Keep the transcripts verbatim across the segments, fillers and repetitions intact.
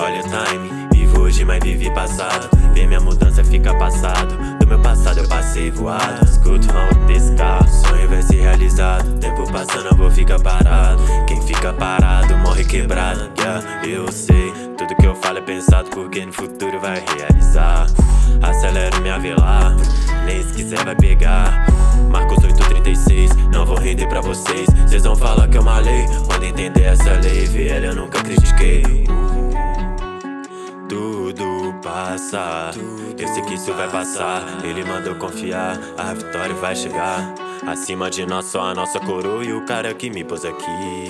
escolhe o time. Vivo hoje, mas vivi passado. Vê minha mudança, fica passado. Do meu passado eu passei voado. Escuto o ronco desse carro, sonho vai ser realizado. Tempo passando eu vou ficar parado. Quem fica parado morre quebrado. Yeah, eu sei, tudo que eu falo é pensado, porque no futuro vai realizar. Acelero minha velar, nem se quiser vai pegar. Marcos oito trinta e seis, não vou render pra vocês. Cês vão falar que eu malei, podem entender essa lei. V L eu nunca critiquei. Tudo passa, eu sei que isso vai passar. Ele mandou confiar, a vitória vai chegar. Acima de nós só a nossa coroa e o cara que me pôs aqui.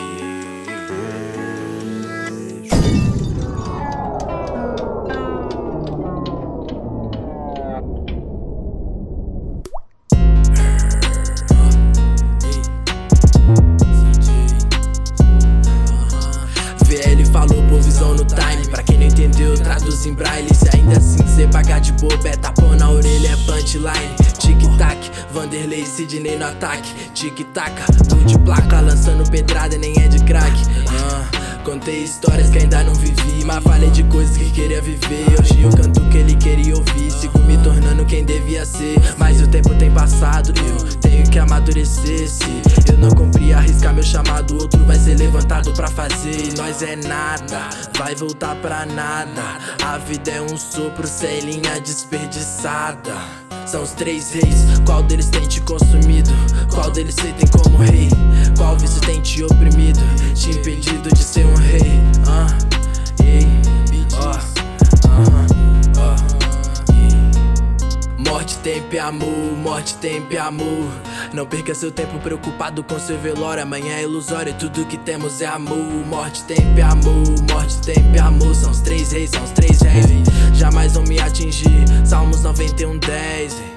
V L falou por visão no time. Pra quem não entendeu, traduz em braille. Se ainda assim cê pagar de bobo, é tapão na orelha, é punchline. Tic-tac, Vanderlei, Sidney no ataque. Tic-taca, tu de placa, lançando pedrada, nem é de crack. uh, Contei histórias que ainda não vivi, mas falei de coisas que queria viver. Hoje eu canto o que ele queria ouvir, sigo me tornando quem devia ser. Mas o tempo tem passado, eu tenho que amadurecer. Se eu não cumprir, arriscar meu chamado, outro vai ser levantado pra fazer. E nós é nada, vai voltar pra nada. A vida é um sopro sem linha desperdiçada. São os três reis, qual deles tem te consumido? Qual deles cê tem como rei? Qual vício tem te oprimido? Te impedido de ser um rei? uh, ei, uh, uh, uh. Morte, tempo e amor, morte, tempo e amor. Não perca seu tempo preocupado com seu velório. Amanhã é ilusório, tudo que temos é amor. Morte, tempo e amor, morte, tempo e amor. São os três reis, são os três reis, jamais vão me atingir. Salmos noventa e um, dez.